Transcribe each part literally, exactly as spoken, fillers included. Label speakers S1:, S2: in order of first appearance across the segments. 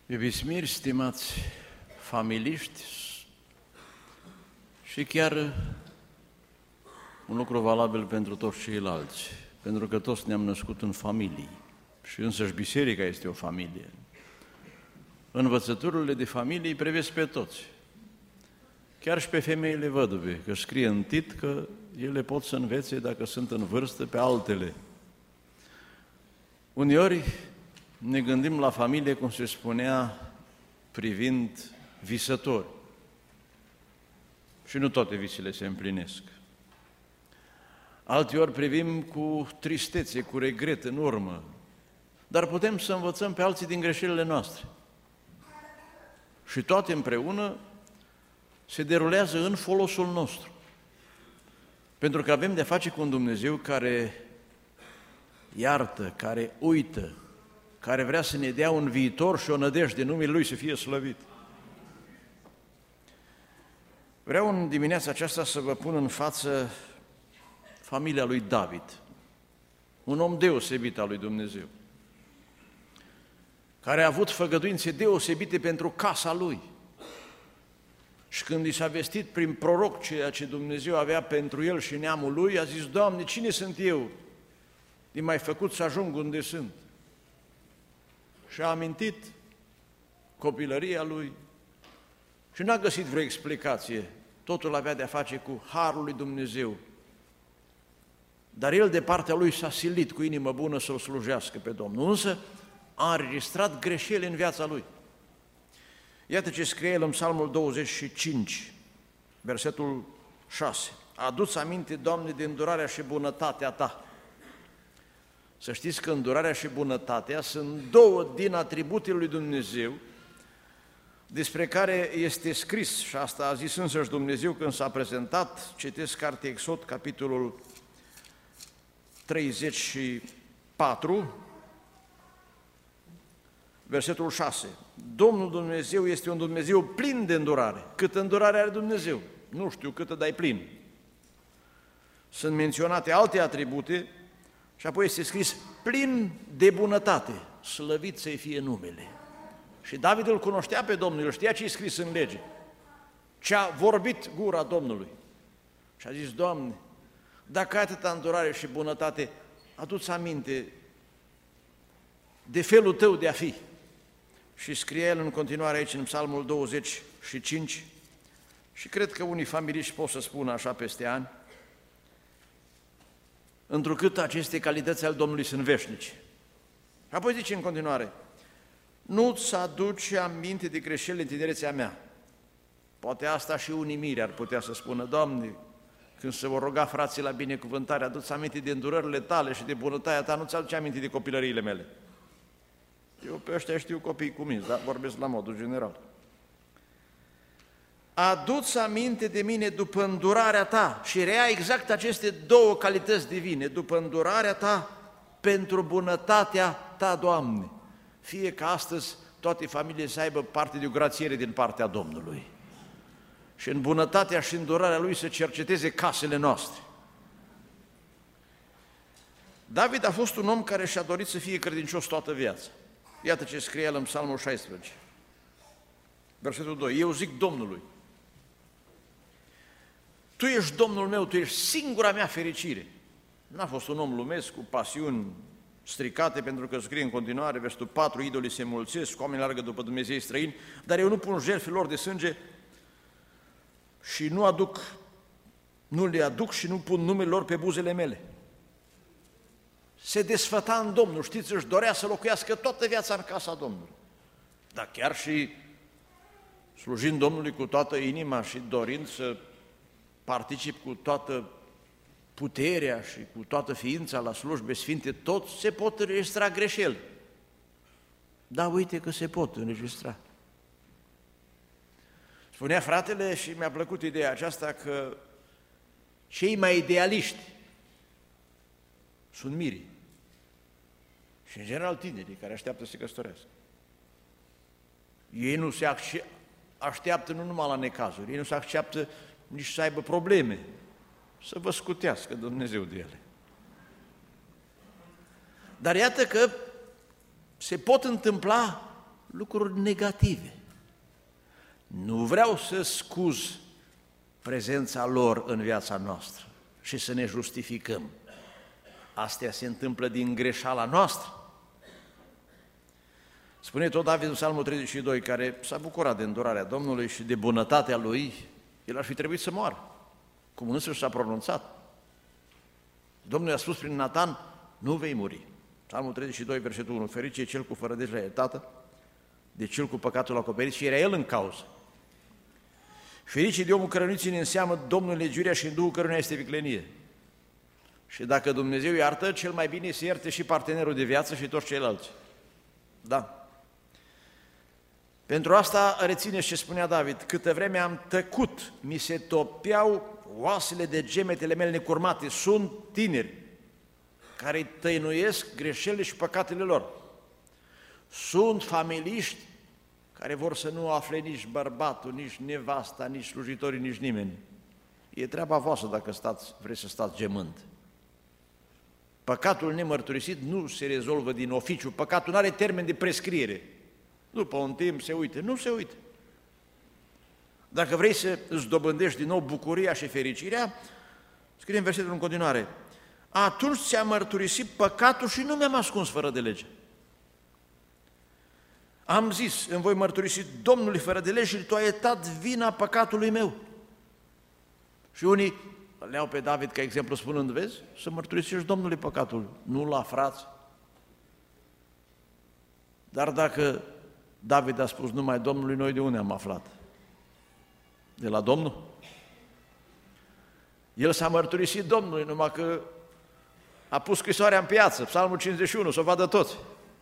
S1: Iubiți miri, stimați familiști, și chiar un lucru valabil pentru toți ceilalți, pentru că toți ne-am născut în familii și însăși biserica este o familie. Învățăturile de familie îi privesc pe toți, chiar și pe femeile văduve, că scrie în Tit că ele pot să învețe, dacă sunt în vârstă, pe altele. Uneori ne gândim la familie, cum se spunea, privind visători. Și nu toate visele se împlinesc. Alteori privim cu tristețe, cu regret în urmă, dar putem să învățăm pe alții din greșelile noastre. Și toate împreună se derulează în folosul nostru. Pentru că avem de-a face cu un Dumnezeu care iartă, care uită, care vrea să ne dea un viitor și o nădejde, numele Lui să fie slăvit. Vreau în dimineața aceasta să vă pun în față familia lui David, un om deosebit al lui Dumnezeu, care a avut făgăduințe deosebite pentru casa lui. Și când i s-a vestit prin proroc ceea ce Dumnezeu avea pentru el și neamul lui, a zis: Doamne, cine sunt eu de m-ai făcut să ajung unde sunt? Și a amintit copilăria lui și n-a găsit vreo explicație. Totul avea de-a face cu harul lui Dumnezeu. Dar el de partea lui s-a silit cu inimă bună să-L slujească pe Domnul, însă a înregistrat greșeli în viața lui. Iată ce scrie el în Psalmul douăzeci și cinci, versetul șase. Adu-ți aminte, Doamne, de îndurarea și bunătatea Ta. Să știți că îndurarea și bunătatea sunt două din atributele lui Dumnezeu despre care este scris, și asta a zis însăși Dumnezeu când s-a prezentat. Citesc cartea Exod, capitolul treizeci și patru, versetul șase. Domnul Dumnezeu este un Dumnezeu plin de îndurare. Câtă îndurare are Dumnezeu? Nu știu câtă, dar e plin. Sunt menționate alte atribute și apoi este scris plin de bunătate, slăvit să-i fie numele. Și David îl cunoștea pe Domnul, el știa ce e scris în lege, ce a vorbit gura Domnului. Și a zis: Doamne, dacă ai atâta îndurare și bunătate, adu-ți aminte de felul Tău de a fi. Și scrie el în continuare aici în Psalmul douăzeci și cinci, și cred că unii familiști pot să spună așa peste ani: întrucât aceste calități ale Domnului sunt veșnice. Și apoi zice în continuare: nu-ți aduce aminte de greșelile în tinerețea mea. Poate asta și unii miri ar putea să spună: Doamne, când se vor ruga frații la binecuvântare, adu-ți aminte de îndurările Tale și de bunătatea Ta, nu-ți aduce aminte de copilăriile mele. Eu pe ăștia știu copii cuminți, dar vorbesc la modul general. Adu-ți aminte de mine după îndurarea Ta, și rea exact aceste două calități divine, după îndurarea Ta, pentru bunătatea Ta, Doamne. Fie ca astăzi toate familiile să aibă parte de o grațiere din partea Domnului și în bunătatea și îndurarea Lui să cerceteze casele noastre. David a fost un om care și-a dorit să fie credincios toată viața. Iată ce scrie el în Psalmul șaisprezece, versetul doi. Eu zic Domnului: Tu ești Domnul meu, Tu ești singura mea fericire. N-a fost un om lumesc cu pasiuni stricate, pentru că scrie în continuare, versetul patru, idolii se mulțesc, oameni largă după Dumnezei străini, dar eu nu pun jertfe lor de sânge și nu aduc, nu le aduc și nu pun numele lor pe buzele mele. Se desfăta în Domnul, știți, își dorea să locuiască toată viața în casa Domnului. Dar chiar și slujind Domnului cu toată inima și dorind să particip cu toată puterea și cu toată ființa la slujbe sfinte, tot se pot înregistra greșeli. Da, uite că se pot înregistra. Spunea fratele, și mi-a plăcut ideea aceasta, că cei mai idealiști sunt mirii și în general tinerii care așteaptă să se căsătorească. Ei nu se așteaptă nu numai la necazuri, ei nu se așteaptă nici să aibă probleme, să vă scutească Dumnezeu de ele. Dar iată că se pot întâmpla lucruri negative. Nu vreau să scuz prezența lor în viața noastră și să ne justificăm. Astea se întâmplă din greșeala noastră. Spune tot David în Psalmul treizeci și doi, care s-a bucurat de îndurarea Domnului și de bunătatea Lui, el ar fi trebuit să moară, cum însuși s-a pronunțat. Domnul i-a spus prin Natan, nu vei muri. Psalmul treizeci și doi, versetul unu, fericit e cel cu fără de iertată, de cel cu păcatul acoperit, și era el în cauză. Fericit de omul căruia nu ține în seamă Domnul legiuirea și în Duhul căruia este viclenie. Și dacă Dumnezeu iartă, cel mai bine să ierte și partenerul de viață și toți ceilalți. Da. Pentru asta rețineți ce spunea David, câtă vreme am tăcut, mi se topeau oasele de gemetele mele necurmate, sunt tineri care tăinuiesc greșelile și păcatele lor. Sunt familiști care vor să nu afle nici bărbatul, nici nevasta, nici slujitorii, nici nimeni. E treaba voastră dacă stați, vreți să stați gemând. Păcatul nemărturisit nu se rezolvă din oficiu, păcatul nu are termen de prescriere. După un timp se uită, nu se uită. Dacă vrei să îți dobândești din nou bucuria și fericirea, scrie în versetul în continuare, atunci ți-am mărturisit păcatul și nu mi-am ascuns fără de lege. Am zis, îmi voi mărturisi Domnului fără de lege și tu ai iertat vina păcatului meu. Și unii le iau pe David ca exemplu spunând, vezi, să mărturisești Domnului păcatul, nu la frați. Dar dacă David a spus numai Domnului, noi de unde am aflat? De la Domnul? El s-a mărturisit Domnului, numai că a pus scrisoarea în piață, Psalmul cincizeci și unu, să o vadă toți.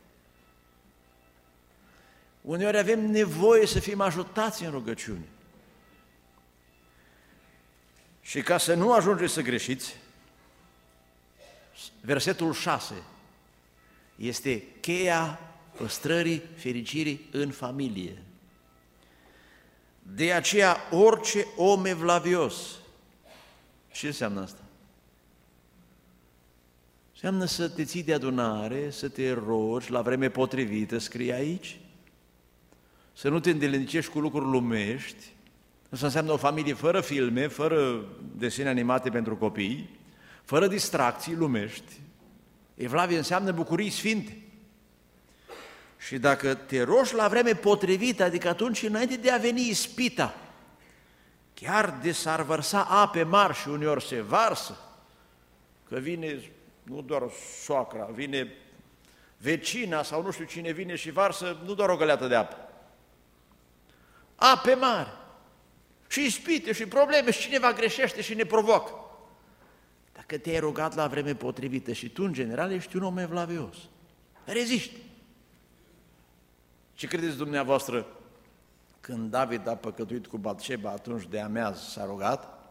S1: Uneori avem nevoie să fim ajutați în rugăciune. Și ca să nu ajungeți să greșiți, versetul șase este cheia păstrării fericirii în familie. De aceea orice om evlavios, ce înseamnă asta? Înseamnă să te ții de adunare, să te rogi la vreme potrivită, scrie aici, să nu te îndelnicești cu lucruri lumești. Asta înseamnă o familie fără filme, fără desene animate pentru copii, fără distracții lumești. Evlavie înseamnă bucurii sfinte. Și dacă te rogi la vreme potrivită, adică atunci înainte de a veni ispita, chiar de s-ar vărsa ape mari și uneori se varsă, că vine nu doar soacra, vine vecina sau nu știu cine vine și varsă, nu doar o găleată de apă. Ape mari și ispite și probleme și cineva greșește și ne provoacă. Dacă te-ai rugat la vreme potrivită și tu, în general, ești un om evlavios, reziști. Ce credeți dumneavoastră când David a păcătuit cu Batșeba, atunci de ameaz s-a rugat?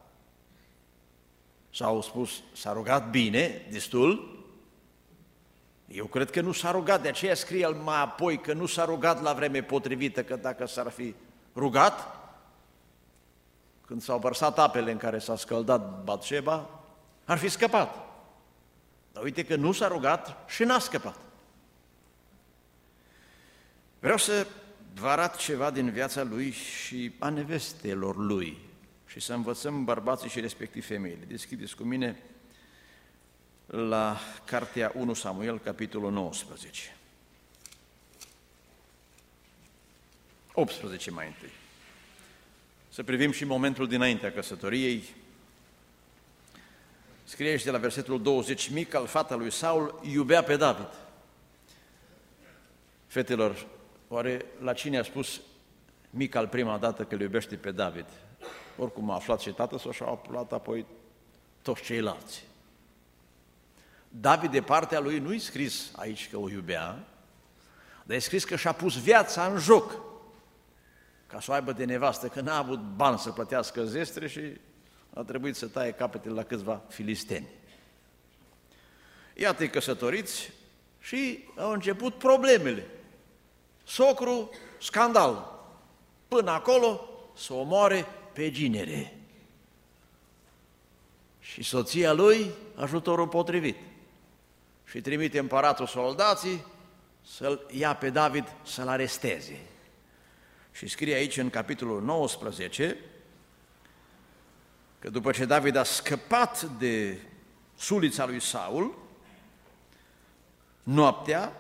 S1: S-au spus, s-a rugat bine, destul? Eu cred că nu s-a rugat, de aceea scrie el mai apoi că nu s-a rugat la vreme potrivită, că dacă s-ar fi rugat, când s-au vărsat apele în care s-a scăldat Batșeba, ar fi scăpat. Dar uite că nu s-a rugat și n-a scăpat. Vreau să vă arăt ceva din viața lui și a nevestelor lui și să învățăm bărbații și respectiv femeile. Deschideți cu mine la cartea unu Samuel, capitolul nouăsprezece. optsprezece mai întâi. Să privim și momentul dinaintea căsătoriei. Scrie aici de la versetul douăzeci, Mical, fata lui Saul, iubea pe David. Fetelor, oare la cine a spus Mical prima dată că îl iubește pe David? Oricum a aflat și tatăl său și a aflat apoi toți ceilalți. David de partea lui nu-i scris aici că o iubea, dar e scris că și-a pus viața în joc ca să o aibă de nevastă, că n-a avut bani să plătească zestre și a trebuit să taie capetele la câțiva filisteni. Iată-i căsătoriți și au început problemele. Socru, scandal. Până acolo să omoare pe ginere. Și soția lui, ajutorul potrivit. Și trimite împăratul soldații să-l ia pe David să-l aresteze. Și scrie aici în capitolul nouăsprezece că după ce David a scăpat de sulița lui Saul, noaptea,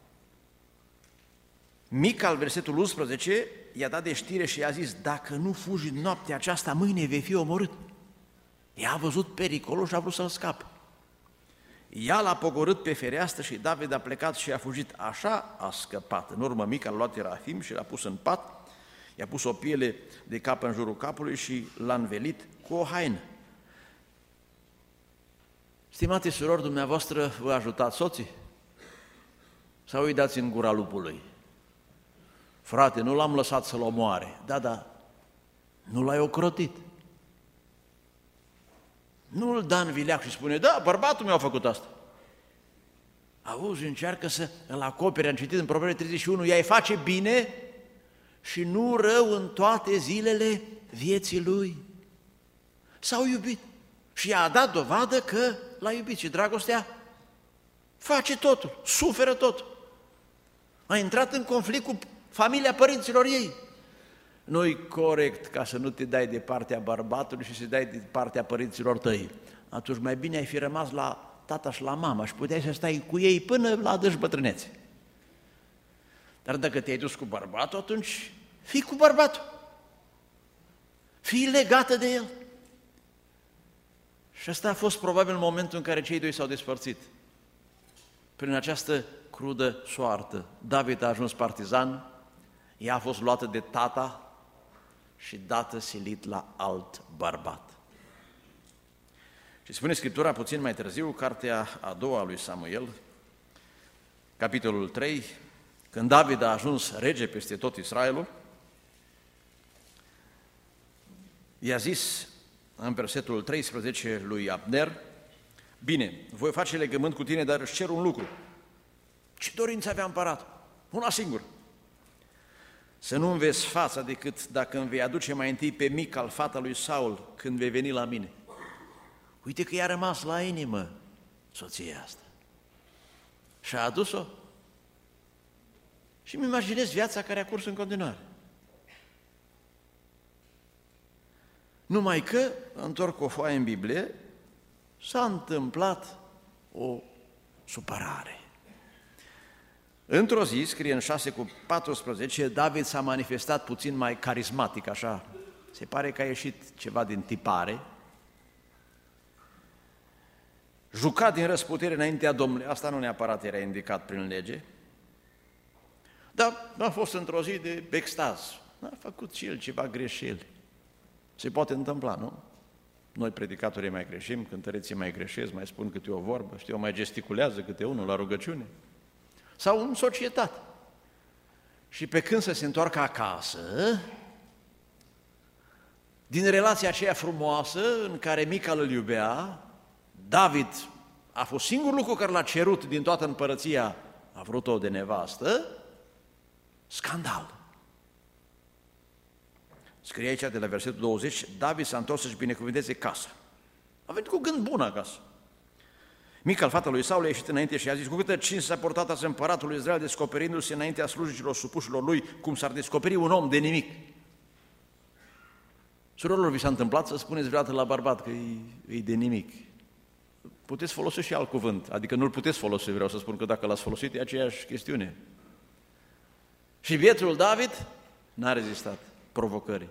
S1: Mical, versetul unsprezece, i-a dat de știre și i-a zis: dacă nu fugi noaptea aceasta, mâine vei fi omorât. Ea a văzut pericolul și a vrut să-l scape. Ea l-a pogorât pe fereastră și David a plecat și a fugit. Așa a scăpat. În urmă, Mical a luat terafim și l-a pus în pat, i-a pus o piele de cap în jurul capului și l-a învelit cu o haină. Stimate surori, dumneavoastră vă ajutați soții? Sau îi dați în gura lupului? Frate, nu l-am lăsat să-l omoare. Da, da, nu l-ai ocrotit. Nu-l da în vileac și spune: da, bărbatul meu a făcut asta. Auzi, încearcă să îl acopere. Am citit în Proverbe treizeci și unu: ea îi face bine și nu rău în toate zilele vieții lui. S-au iubit și i-a dat dovadă că l-a iubit și dragostea face totul, suferă totul. A intrat în conflict cu familia părinților ei. Nu-i corect ca să nu te dai de partea bărbatului și să dai de partea părinților tăi. Atunci mai bine ai fi rămas la tata și la mama și puteai să stai cu ei până la adânci bătrânețe. Dar dacă te-ai dus cu bărbatul, atunci fii cu bărbatul. Fii legată de el. Și ăsta a fost probabil momentul în care cei doi s-au despărțit. Prin această crudă soartă. David a ajuns partizan, ea a fost luată de tata și dată silit la alt bărbat. Și spune Scriptura puțin mai târziu, cartea a doua lui Samuel, capitolul trei, când David a ajuns rege peste tot Israelul, i-a zis în versetul treisprezece lui Abner: bine, voi face legământ cu tine, dar își cer un lucru. Ce dorință avea împăratul? Una singură: să nu-mi vezi fața decât dacă îmi vei aduce mai întâi pe Mical, fata lui Saul, când vei veni la mine. Uite că i-a rămas la inimă soția asta. Și a adus-o. Și îmi imaginez viața care a curs în continuare. Numai că, întorc o foaie în Biblie, s-a întâmplat o supărare. Într-o zi, scrie în șase cu paisprezece, David s-a manifestat puțin mai carismatic, așa. Se pare că a ieșit ceva din tipare. Jucat din răsputere înaintea Domnului, asta nu neapărat era indicat prin lege, dar a fost într-o zi de extaz. A făcut și el ceva greșeli. Se poate întâmpla, nu? Noi, predicatorii, mai greșim, cântăreții mai greșesc, mai spun câte o vorbă, știu, mai gesticulează câte unul la rugăciune. Sau în societate. Și pe când să se întoarcă acasă, din relația aceea frumoasă în care Mical îl iubea, David a fost singurul lucru care l-a cerut din toată împărăția, a vrut-o de nevastă, scandal. Scrie aici de la versetul douăzeci, David s-a întors să-și binecuvânteze casa. A venit cu gând bun acasă. Mical, fata lui Saul, a ieșit înainte și a zis: cu câtă cinste s-a portat azi împăratul lui Israel, descoperindu-se înaintea slujicilor supușilor lui, cum s-ar descoperi un om de nimic. Surorilor, vi s-a întâmplat să spuneți vreodată la bărbat că e, e de nimic? Puteți folosi și alt cuvânt, adică nu-l puteți folosi, vreau să spun că dacă l-ați folosit e aceeași chestiune. Și bietul David n-a rezistat provocării.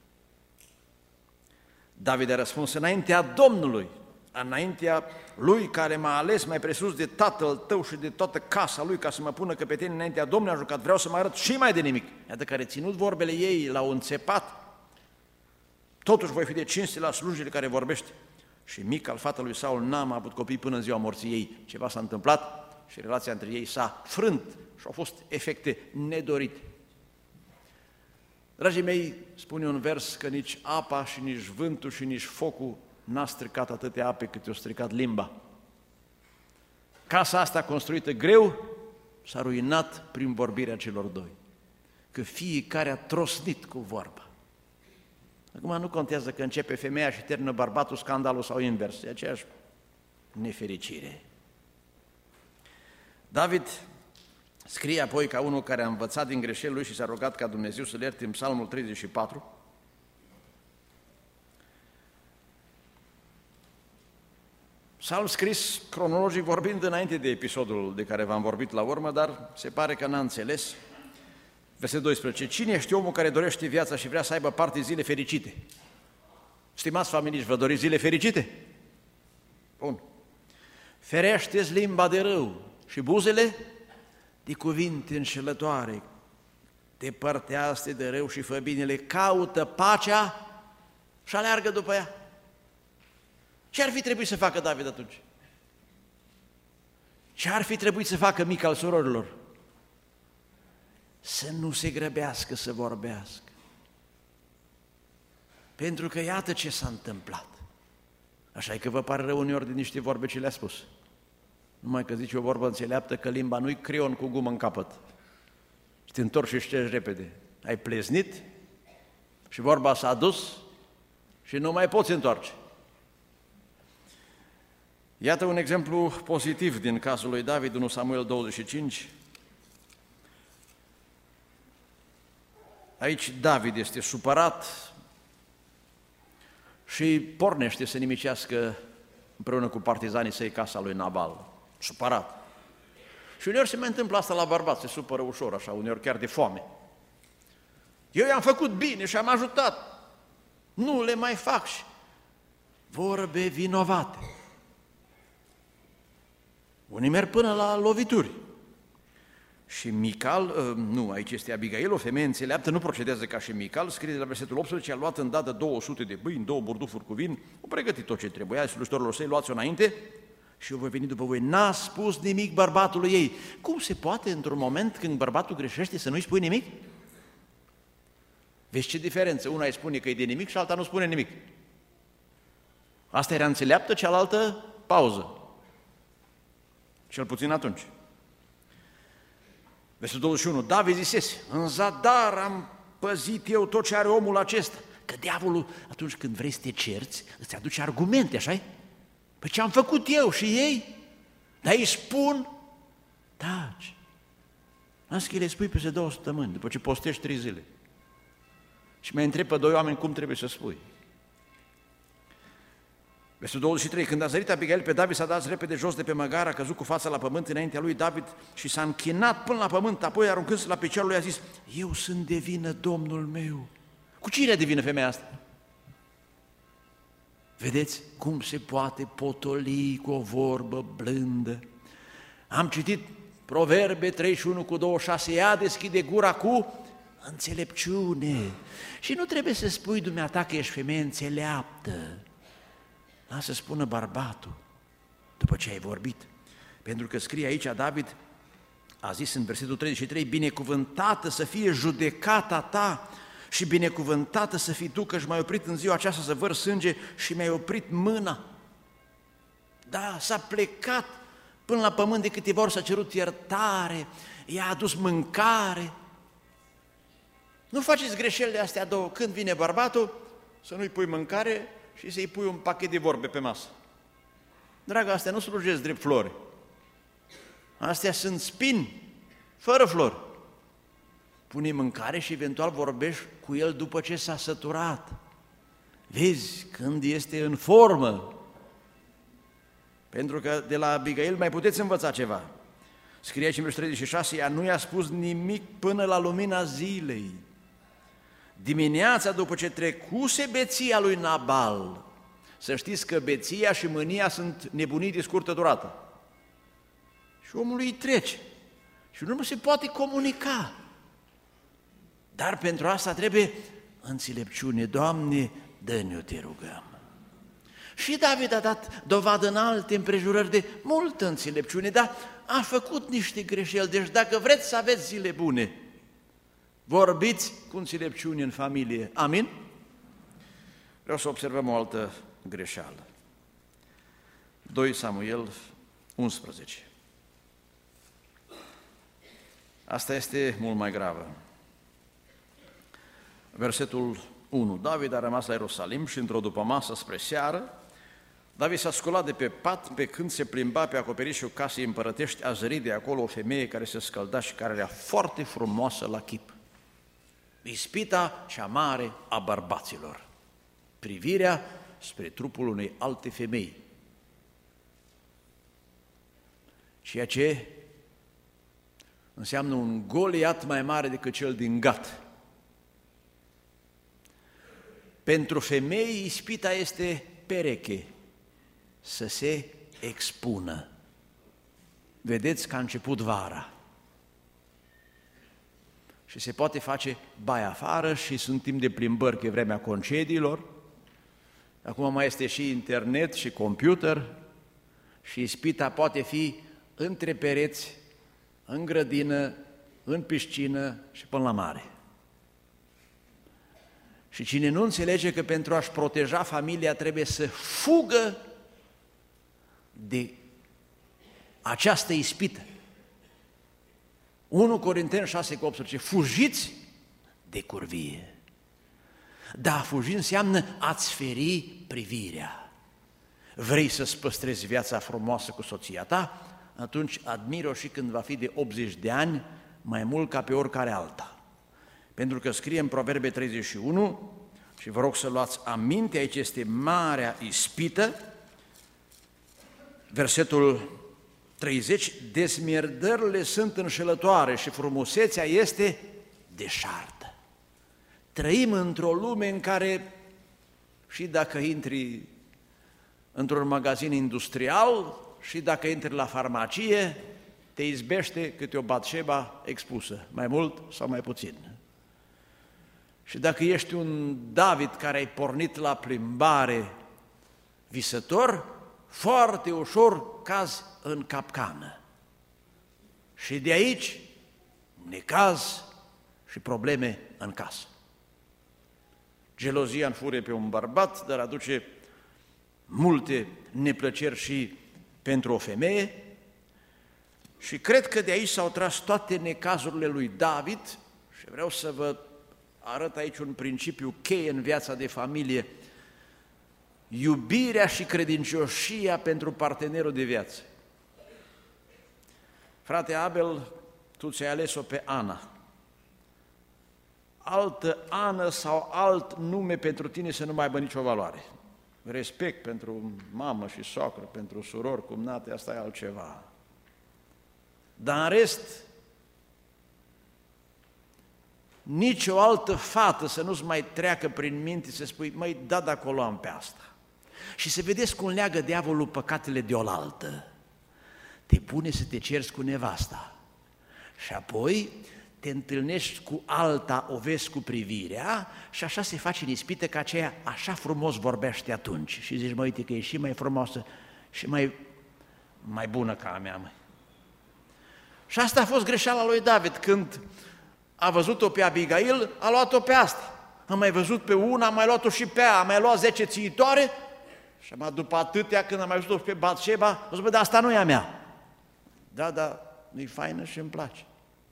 S1: David a răspuns: înaintea Domnului, înaintea lui care m-a ales mai presus de tatăl tău și de toată casa lui, ca să mă pună căpetenie înaintea Domnului a jucat, vreau să mă arăt și mai de nimic. Iată că a reținut vorbele ei, l-au înțepat. Totuși voi fi de cinste la slujile care vorbește. Și Mical, fata lui Saul, n-a mai avut copii până în ziua morții ei. Ceva s-a întâmplat și relația între ei s-a frânt și au fost efecte nedorite. Dragii mei, spune un vers că nici apa și nici vântul și nici focul n-a stricat atâtea ape cât i-a stricat limba. Casa asta construită greu s-a ruinat prin vorbirea celor doi, că fiecare a trosnit cu vorba. Acum nu contează că începe femeia și termină bărbatul, scandalul sau invers, e aceeași nefericire. David Scrie apoi ca unul care a învățat din greșelile lui și s-a rugat ca Dumnezeu să-l ierte în Psalmul treizeci și patru. Psalm scris cronologic vorbind înainte de episodul de care v-am vorbit la urmă, dar se pare că n-a înțeles. Versetul doisprezece. Cine este omul care dorește viața și vrea să aibă parte zile fericite? Stimați familiști, vă doriți zile fericite? Bun. Ferește-ți limba de rău și buzele de cuvinte înșelătoare. Depărtează-te de rău și fă binele, caută pacea și aleargă după ea. Ce ar fi trebuit să facă David atunci? Ce ar fi trebuit să facă Mica al surorilor? Să nu se grăbească să vorbească. Pentru că iată ce s-a întâmplat. Așa e că vă pare rău uneori de niște vorbe ce le-a spus. Numai că zice o vorbă înțeleaptă că limba nu-i creion cu gumă în capăt. Și te întorci și ștergi repede. Ai pleznit și vorba s-a dus și nu mai poți întoarce. Iată un exemplu pozitiv din cazul lui David, unu Samuel douăzeci și cinci. Aici David este supărat și pornește să nimicească împreună cu partizanii săi casa lui Nabal. Supărat. Și uneori se mai întâmplă asta la bărbați, se supără ușor așa, uneori chiar de foame. Eu i-am făcut bine și am ajutat. Nu le mai fac și vorbe vinovate. Unii merg până la lovituri. Și Mical, nu, aici este Abigail, o femeie înțeleaptă, nu procedează ca și Mical, scrie de la versetul optsprezece, a luat îndată două sute de băini, două burdufuri cu vin, o pregătit tot ce trebuia, slujitorilor săi, luați-o înainte și eu voi veni după voi. N-a spus nimic bărbatului ei. Cum se poate într-un moment când bărbatul greșește să nu-i spui nimic? Vezi ce diferență? Una îi spune că e de nimic și alta nu spune nimic. Asta era înțeleaptă, cealaltă pauză. Cel puțin atunci. Versetul douăzeci și unu, David zisese, în zadar am păzit eu tot ce are omul acesta. Că diavolul, atunci când vrei să te cerți, îți aduce argumente, așa-i? Păi ce am făcut eu și ei? Dar îi spun, taci. Asta că le spui peste două săptămâni, după ce postești trei zile. Și mai întreb pe doi oameni cum trebuie să spui. Versetul douăzeci și trei, când a zărit Abigail pe David, s-a dat repede jos de pe măgar, a căzut cu fața la pământ înaintea lui David și s-a închinat până la pământ, apoi aruncându-se la piciorul lui a zis, eu sunt de vină, Domnul meu. Cu cine e de vină femeia asta? Vedeți cum se poate potoli cu o vorbă blândă? Am citit Proverbe treizeci și unu cu douăzeci și șase, ea deschide gura cu înțelepciune. Și nu trebuie să spui dumneata că ești femeie înțeleaptă. Lasă să spună bărbatul, după ce ai vorbit. Pentru că scrie aici David, a zis în versetul treizeci și trei, binecuvântată să fie judecata ta și binecuvântată să fii tu, că și m-ai oprit în ziua aceasta să văr sânge și mi-ai oprit mâna. Da, s-a plecat până la pământ de câteva ori, s-a cerut iertare, i-a adus mâncare. Nu faceți greșelile astea două, când vine bărbatul, să nu-i pui mâncare și să-i pui un pachet de vorbe pe masă. Dragă, astea nu slujesc drept flori. Astea sunt spini, fără flori. Pune mâncare și eventual vorbești cu el după ce s-a săturat. Vezi când este în formă. Pentru că de la Abigail mai puteți învăța ceva. Scrie aici în versetul treizeci și șase, ea nu i-a spus nimic până la lumina zilei. Dimineața, după ce trecuse beția lui Nabal, să știți că beția și mânia sunt nebunii de scurtă durată. Și omul îi trece. Și nu se poate comunica. Dar pentru asta trebuie înțelepciune. Doamne, dă-ne-o, te rugăm. Și David a dat dovadă în alte împrejurări de multă înțelepciune, dar a făcut niște greșeli. Deci dacă vreți să aveți zile bune, vorbiți cu înțelepciune în familie. Amin? Vreau să observăm o altă greșeală. doi Samuel unsprezece. Asta este mult mai gravă. Versetul unu. David a rămas la Ierusalim și într-o dupămasă spre seară, David s-a sculat de pe pat, pe când se plimba pe acoperișul casei împărătești, a zărit de acolo o femeie care se scălda și care era foarte frumoasă la chip. Ispita cea mare a bărbaților, privirea spre trupul unei alte femei, ceea ce înseamnă un Goliat mai mare decât cel din Gat. Pentru femei, ispita este pereche, să se expună. Vedeți că a început vara și se poate face baie afară și sunt timp de plimbări, că e vremea concediilor. Acum mai este și internet și computer și ispita poate fi între pereți, în grădină, în piscină și până la mare. Și cine nu înțelege că pentru a-și proteja familia trebuie să fugă de această ispită. unu Corinteni șase cu optsprezece, fugiți de curvie. Da, a fugi înseamnă a-ți feri privirea. Vrei să-ți păstrezi viața frumoasă cu soția ta? Atunci admir-o și când va fi de optzeci de ani, mai mult ca pe oricare alta. Pentru că scrie în Proverbe treizeci și unu, și vă rog să luați aminte, aici este marea ispită, versetul treizeci, dezmierdările sunt înșelătoare și frumusețea este deșartă. Trăim într-o lume în care și dacă intri într-un magazin industrial și dacă intri la farmacie, te izbește câte o Batșeba expusă, mai mult sau mai puțin. Și dacă ești un David care ai pornit la plimbare visător, foarte ușor cazi în capcană. Și de aici necaz și probleme în casă. Gelozia înfurie pe un bărbat, dar aduce multe neplăceri și pentru o femeie. Și cred că de aici s-au tras toate necazurile lui David și vreau să vă arăt aici un principiu cheie în viața de familie: iubirea și credincioșia pentru partenerul de viață. Frate Abel, tu ți-ai ales-o pe Ana. Altă Ana sau alt nume pentru tine să nu mai aibă nicio valoare. Respect pentru mamă și socră, pentru surori, cumnate, asta e altceva. Dar în rest, nici o altă fată să nu-ți mai treacă prin minte să spui, măi, da, de acolo am pe asta. Și să vedeți cum leagă diavolul păcatele de oaltă. Te pune să te cerți cu nevasta și apoi te întâlnești cu alta, o vezi cu privirea și așa se face în ispită că aceea așa frumos vorbește atunci. Și zici, mă, uite că e și mai frumoasă și mai, mai bună ca a mea, măi. Și asta a fost greșeala lui David, când a văzut-o pe Abigail, a luat-o pe asta. A mai văzut pe una, a mai luat-o și pe ea, a mai luat zece țiitoare și mai după atâtea, când a mai văzut-o pe Batșeba, a zis, bă, dar asta nu e a mea. Da, da, e faină și îmi place.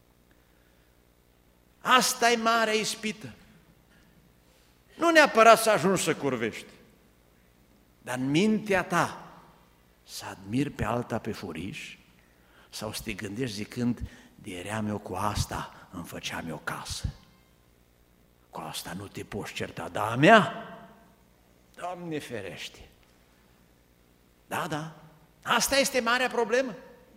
S1: Asta e marea ispită. Nu neapărat să ajungi să curvești, dar în mintea ta să admiri pe alta pe furiș sau să te gândești zicând, de eram eu cu asta, îmi făceam eu casă. Cu asta nu te poți certa, dar a mea, Doamne ferește. Da, da, asta este marea problemă.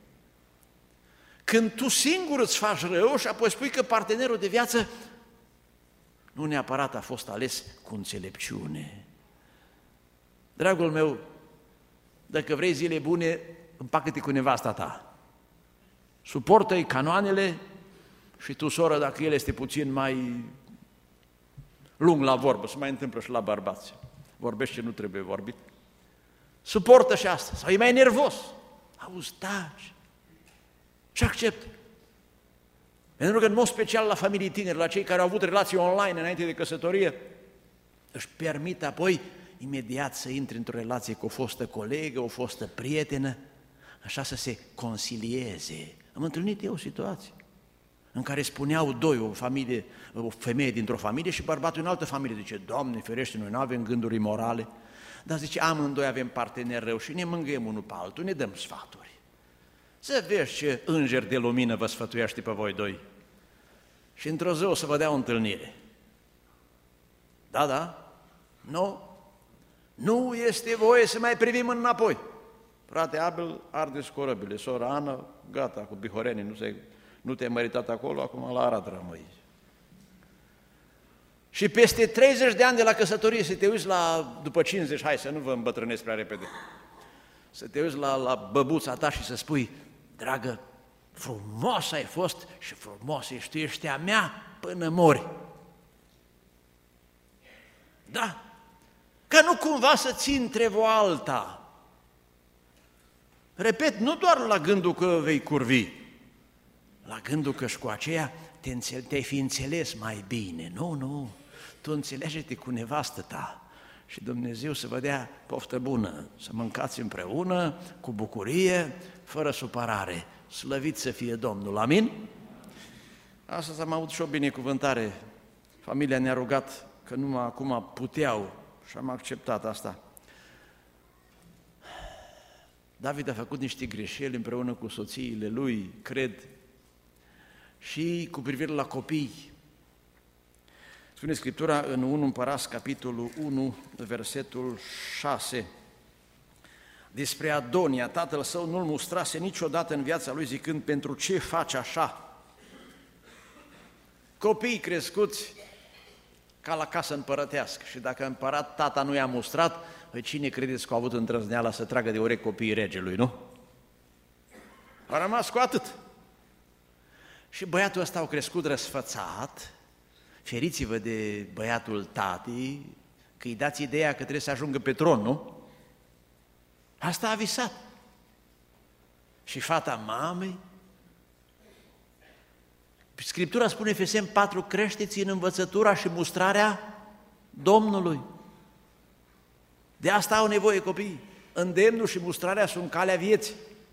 S1: Când tu singur îți faci rău și apoi spui că partenerul de viață nu neapărat a fost ales cu înțelepciune. Dragul meu, dacă vrei zile bune, împacă-te cu nevasta ta. Suportă-i canoanele și tu, soră, dacă el este puțin mai lung la vorbă, se mai întâmplă și la bărbați, vorbește ce nu trebuie vorbit, suportă și asta, sau e mai nervos, auzi, taci și acceptă. Pentru că, în mod special, la familii tineri, la cei care au avut relații online înainte de căsătorie, își permit apoi imediat să intre într-o relație cu o fostă colegă, o fostă prietenă, așa să se concilieze. Am întâlnit eu o situație în care spuneau doi, o familie, o femeie dintr-o familie și bărbatul în altă familie, zice, Doamne ferește, noi nu avem gânduri imorale, Dar zice, amândoi avem parteneri rău și ne mângâiem unul pe altul, ne dăm sfaturi. Să vezi ce înger de lumină vă sfătuiește pe voi doi. Și într-o zi o să vă dea o întâlnire. Da, da? Nu? Nu este voie să mai privim înapoi. Frate Abel, arde-ți corăbile, sora Ana, gata, cu bihorenii, nu, se, nu te-ai măritat acolo, acum la Arad rămâi. Și peste treizeci de ani de la căsătorie, să te uiți la, după cincizeci, hai să nu vă îmbătrânesc prea repede, să te uiți la, la băbuța ta și să spui, dragă, frumos ai fost și frumos ești, tu ești a mea până mori. Da, că nu cumva să ții între o alta. Repet, nu doar la gândul că vei curvi, la gândul că și cu aceea te înțel, te-ai fi înțeles mai bine. Nu, nu, tu înțelege-te cu nevastă ta și Dumnezeu să vă dea poftă bună, să mâncați împreună, cu bucurie, fără supărare. Slăvit să fie Domnul, amin? Astăzi am avut și o binecuvântare. Familia ne-a rugat că numai acum puteau și am acceptat asta. David a făcut niște greșeli împreună cu soțiile lui, cred, și cu privire la copii. Spune Scriptura în unu Împărați, capitolul unu, versetul șase, despre Adonia, tatăl său nu-l mustrase niciodată în viața lui zicând, pentru ce faci așa? Copiii crescuți ca la casă împărătească și dacă împărat tata nu i-a mustrat, păi cine credeți că au avut îndrăzneala să tragă de urechi copiii regelui, nu? A rămas cu atât. Și băiatul ăsta a crescut răsfățat, feriți-vă de băiatul tatii, că îi dați ideea că trebuie să ajungă pe tron, nu? Asta a visat. Și fata mamei, Scriptura spune Efeseni patru, creșteți în învățătura și mustrarea Domnului. De asta au nevoie copiii. Îndemnul și mustrarea sunt calea vieții.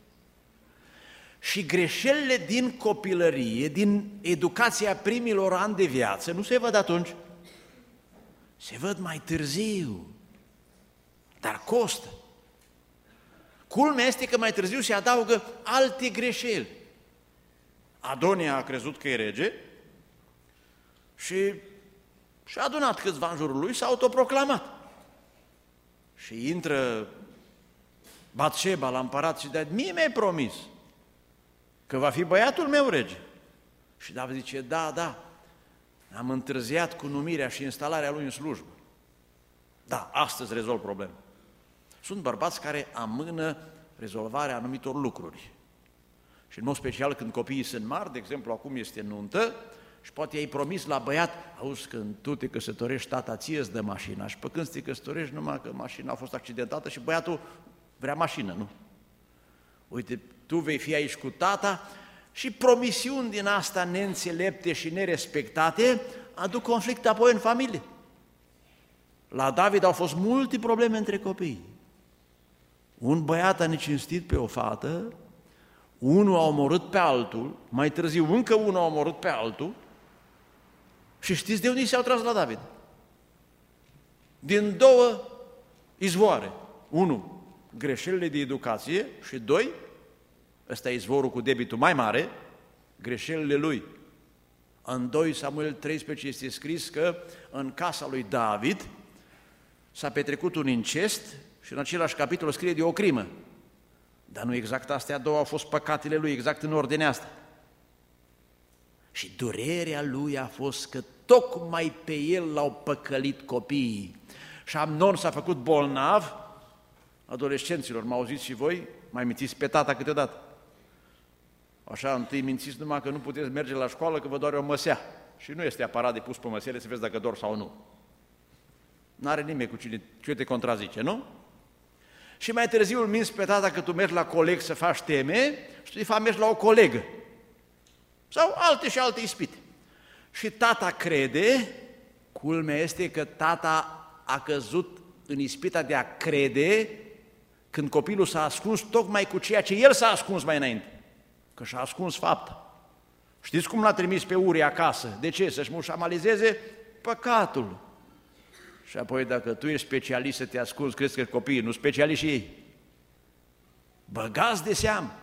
S1: Și greșelile din copilărie, din educația primilor ani de viață, nu se văd atunci, se văd mai târziu, dar costă. Culmea este că mai târziu se adaugă alte greșeli. Adonia a crezut că e rege și și-a adunat câțiva în jurul lui, s-a autoproclamat. Și intră Batșeba la împărat și de mie mi-ai promis că va fi băiatul meu rege. Și David zice, da, da, am întârziat cu numirea și instalarea lui în slujbă. Da, astăzi rezolv problema. Sunt bărbați care amână rezolvarea anumitor lucruri. Și în mod special când copiii sunt mari, de exemplu acum este nuntă, și poate i-ai promis la băiat, auzi, când tu te căsătorești, tata ție îți dă mașina, și pe când te căsătorești, numai că mașina a fost accidentată și băiatul vrea mașină, nu? Uite, tu vei fi aici cu tata și promisiuni din asta neînțelepte și nerespectate aduc conflict apoi în familie. La David au fost multe probleme între copii. Un băiat a necinstit pe o fată, unul a omorât pe altul, mai târziu încă unul a omorât pe altul și știți de unde s-au tras la David? Din două izvoare. Unu, greșelile de educație și doi, ăsta e izvorul cu debitul mai mare, greșelile lui. În doi Samuel treisprezece este scris că în casa lui David s-a petrecut un incest și în același capitol scrie de o crimă. Dar nu exact astea două au fost păcatele lui, exact în ordinea asta. Și durerea lui a fost că tocmai pe el l-au păcălit copiii. Și Amnon s-a făcut bolnav, adolescenților, mă auziți și voi? Mai mințiți pe tata câteodată. Așa, întâi mințiți numai că nu puteți merge la școală, că vă doare o măsea. Și nu este aparat de pus pe măsele să vezi dacă dor sau nu. N-are nimeni cu cine, cine te contrazice, nu? Și mai târziu îl minți pe tata că tu mergi la coleg să faci teme și tu de fapt mergi la o colegă. Sau alte și alte ispite. Și tata crede, culmea este că tata a căzut în ispita de a crede când copilul s-a ascuns tocmai cu ceea ce el s-a ascuns mai înainte. Că și-a ascuns fapta. Știți cum l-a trimis pe Uri acasă? De ce? Să-și mușamalizeze păcatul. Și apoi dacă tu ești specialist să te asculți, crezi că copiii nu specialiști și ei. Băgați de seamă.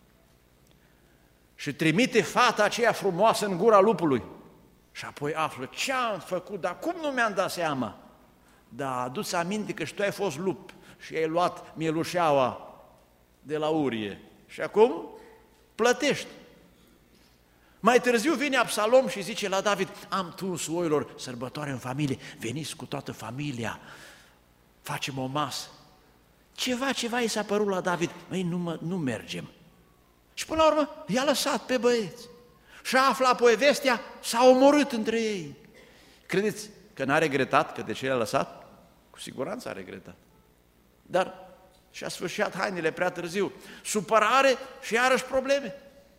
S1: Și trimite fata aceea frumoasă în gura lupului. Și apoi află, ce am făcut, dar cum nu mi-am dat seama? Dar adu-ți aminte că și tu ai fost lup și ai luat mielușeaua de la Urie. Și acum plătești. Mai târziu vine Absalom și zice la David, am tuns oilor sărbătoare în familie, veniți cu toată familia, facem o masă. Ceva, ceva i s-a părut la David, măi, nu, mă, nu mergem. Și până la urmă i-a lăsat pe băieți. Și afla apoi vestea, s-a omorât între ei. Credeți că n-a regretat că de ce l-a lăsat? Cu siguranță a regretat. Dar și-a sfârșit hainele prea târziu. Supărare și iarăși probleme.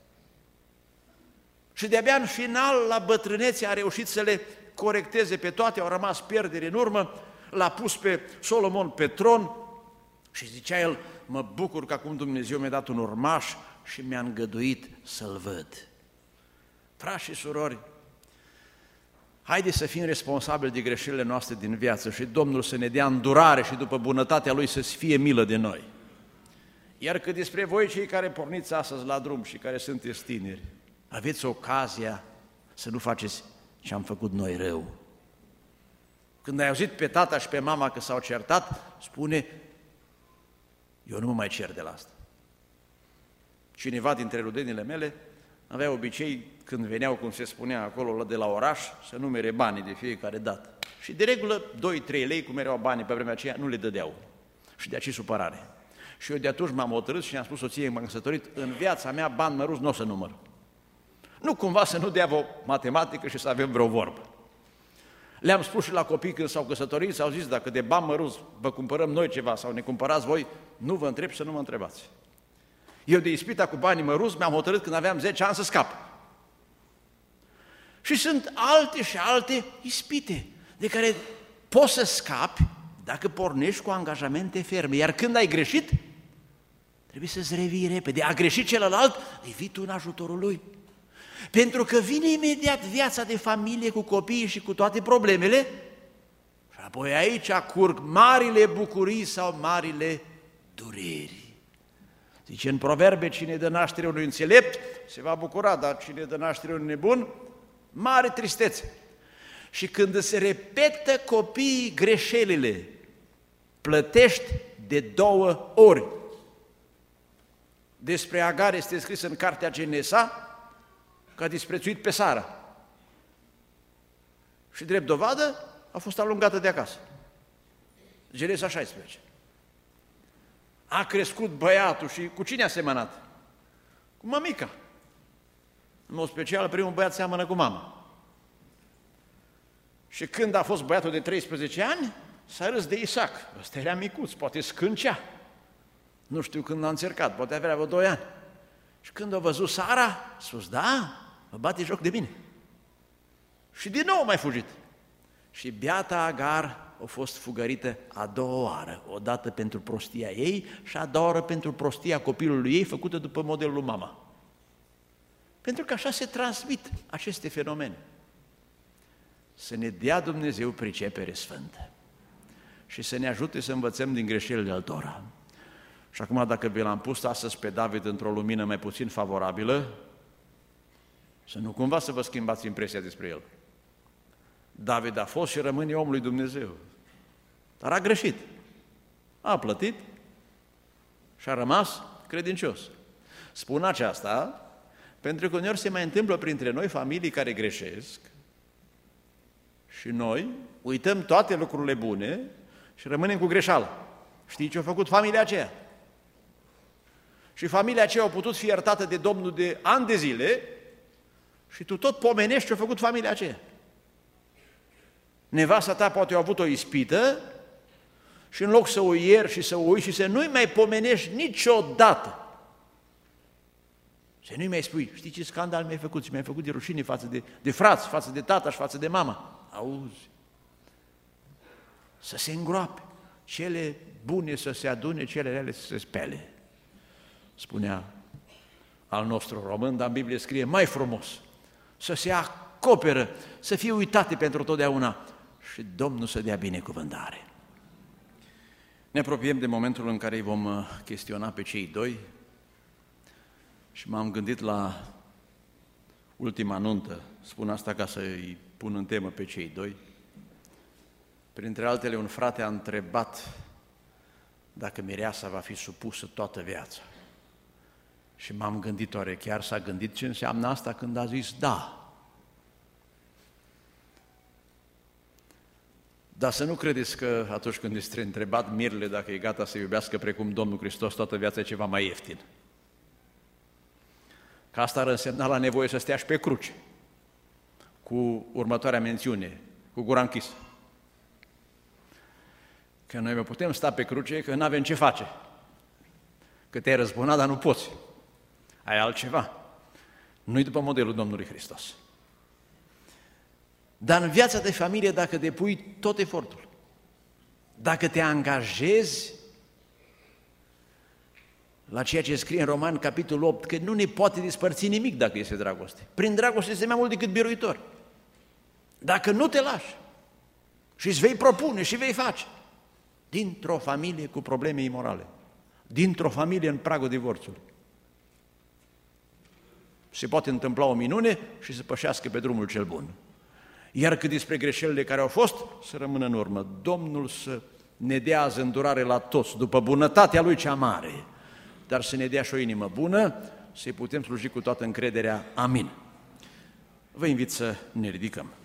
S1: Și de-abia în final, la bătrânețe, a reușit să le corecteze pe toate, au rămas pierderi în urmă, l-a pus pe Solomon pe tron și zicea el, mă bucur că acum Dumnezeu mi-a dat un urmaș și mi-a îngăduit să-l văd. Frați și surori, haideți să fim responsabili de greșelile noastre din viață și Domnul să ne dea îndurare și după bunătatea Lui să fie milă de noi. Iar că despre voi cei care porniți astăzi la drum și care sunteți tineri, aveți ocazia să nu faceți ce am făcut noi rău. Când ai auzit pe tata și pe mama că s-au certat, spune, eu nu mă mai cer de la asta. Cineva dintre rudenile mele avea obicei, când veneau, cum se spunea acolo, de la oraș, să numere banii de fiecare dată. Și de regulă, doi trei lei, cum erau banii pe vremea aceea, nu le dădeau. Și de aici supărare. Și eu de atunci m-am hotărât și am spus soției, m-am căsătorit, în viața mea bani măruți nu o să număr. Nu cumva să nu dea vreo matematică și să avem vreo vorbă. Le-am spus și la copii când s-au căsătorit, s-au zis, dacă de bani măruți vă cumpărăm noi ceva sau ne cumpărați voi, nu vă întreb să nu mă întrebați. Eu de ispita cu banii măruți mi-am hotărât când aveam zece ani să scap. Și sunt alte și alte ispite de care poți să scapi dacă pornești cu angajamente ferme. Iar când ai greșit, trebuie să-ți revii repede. A greșit celălalt, îi vii tu în ajutorul lui. Pentru că vine imediat viața de familie cu copiii și cu toate problemele și apoi aici curg marile bucurii sau marile dureri. Zice în Proverbe, cine dă naștere unui înțelept se va bucura, dar cine dă naștere unui nebun, mare tristețe. Și când se repetă copiii greșelile, plătești de două ori. Despre Agar este scris în cartea Genesa că a disprețuit pe Sara. Și drept dovadă a fost alungată de acasă. Genesa șaisprezece. A crescut băiatul și cu cine a semănat? Cu mămica. În mod special, primul băiat seamănă cu mama. Și când a fost băiatul de treisprezece ani, s-a râs de Isaac. Ăsta era micuț, poate scâncea. Nu știu când a încercat, poate avea vreo doi ani. Și când a văzut Sara, a spus, da, mă bate joc de mine. Și din nou a mai fugit. Și biata Agar a fost fugărită a doua oară, o dată pentru prostia ei și a doua oară pentru prostia copilului ei, făcută după modelul lui mama. Pentru că așa se transmit aceste fenomene. Să ne dea Dumnezeu pricepere sfântă și să ne ajute să învățăm din greșelile altora. Și acum, dacă vi l-am pus astăzi pe David într-o lumină mai puțin favorabilă, să nu cumva să vă schimbați impresia despre el. David a fost și rămâne omul lui Dumnezeu, dar a greșit, a plătit și a rămas credincios. Spun aceasta pentru că uneori se mai întâmplă printre noi familii care greșesc și noi uităm toate lucrurile bune și rămânem cu greșeală. Știi ce a făcut familia aceea? Și familia aceea a putut fi iertată de Domnul de ani de zile și tu tot pomenești ce a făcut familia aceea. Nevasta ta poate a avut o ispită și în loc să o ieri și să o uiți și să nu-i mai pomenești niciodată, să nu-i mai spui, știi ce scandal mi-ai făcut și mi-ai făcut de rușine față de, de frați, față de tata și față de mama. Auzi, să se îngroape, cele bune să se adune, cele rele să se spele. Spunea al nostru român, dar în Biblie scrie mai frumos, să se acoperă, să fie uitate pentru totdeauna și Domnul să dea binecuvântare. Ne apropiem de momentul în care îi vom chestiona pe cei doi și m-am gândit la ultima nuntă, spun asta ca să îi pun în temă pe cei doi. Printre altele, un frate a întrebat dacă mireasa va fi supusă toată viața. Și m-am gândit, oare chiar s-a gândit ce înseamnă asta când a zis da? Dar să nu credeți că atunci când este întrebat mirele dacă e gata să iubească precum Domnul Hristos toată viața e ceva mai ieftin. Că asta ar însemna la nevoie să stea și pe cruce, cu următoarea mențiune, cu gura închisă. Că noi mai putem sta pe cruce că nu avem ce face. Că te-ai răzbunat, dar nu poți. Ai altceva. Nu-i după modelul Domnului Hristos. Dar în viața de familie, dacă depui tot efortul, dacă te angajezi la ceea ce scrie în Roman, capitolul opt, că nu ne poate despărți nimic dacă este dragoste. Prin dragoste este mai mult decât biruitor. Dacă nu te lași și îți vei propune și vei face, dintr-o familie cu probleme imorale, dintr-o familie în pragul divorțului, se poate întâmpla o minune și să pășească pe drumul cel bun. Iar cât despre greșelile care au fost, să rămână în urmă. Domnul să ne dea azi îndurare la toți, după bunătatea Lui cea mare, dar să ne dea și o inimă bună, să-i putem sluji cu toată încrederea. Amin. Vă invit să ne ridicăm.